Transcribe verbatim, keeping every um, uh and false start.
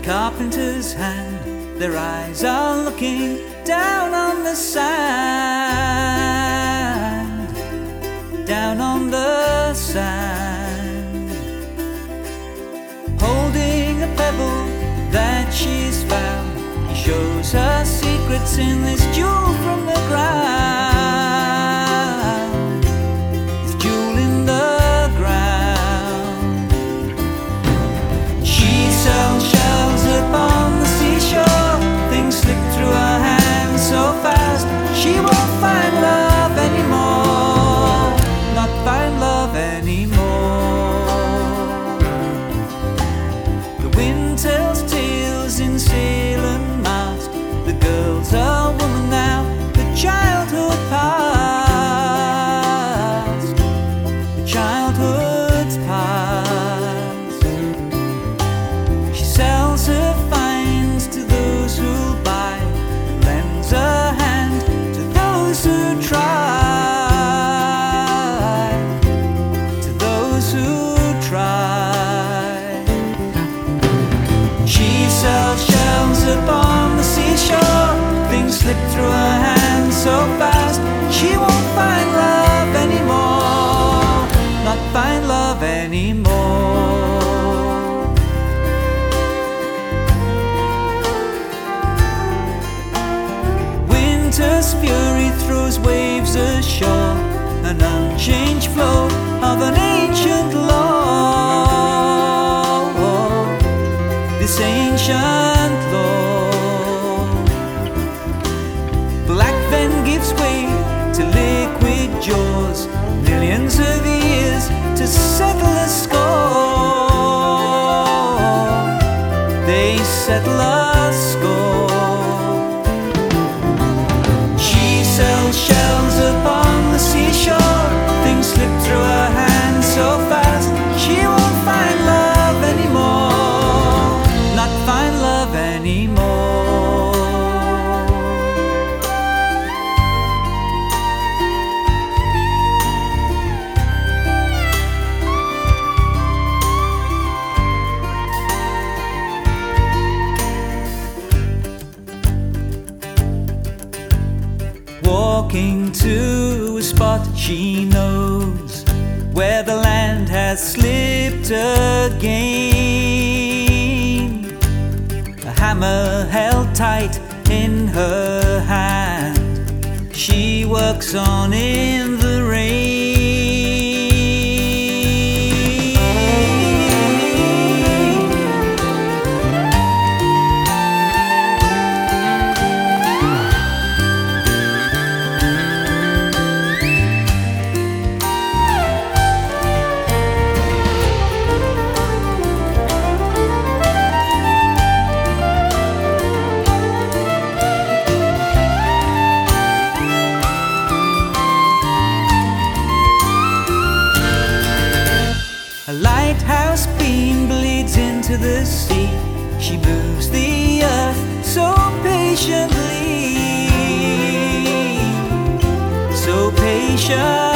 carpenter's hand. Their eyes are looking down on the sand, down on the sand. Holding a pebble that she's found, he shows her secrets in this jewel from the ground, this jewel in the ground. She sells shells upon the seashore, things slip through her hands so fast, she won't find love anymore, not find love anymore. The wind tells tales in sail and mast, the girl's a woman now, the childhood past, the childhood's past. She sells her finds to those who'll buy, lends a hand to those who try, to those who try. She sells shells upon the seashore, things slip through her hands so fast, she won't find love anymore, not find love anymore. Winter's fury throws waves ashore, an unchanged flow of an ancient law, this ancient law. Black then gives way to liquid jaws, millions of years to settle a score, they settle a score. She sells shells upon the seashore, things slip through her hands so fast, she won't find love anymore, not find love anymore. Walking to a spot she knows, where the land has slipped again, a hammer held tight in her hand, she works on in the rain. A lighthouse beam bleeds into the sea, she moves the earth so patiently, so patiently.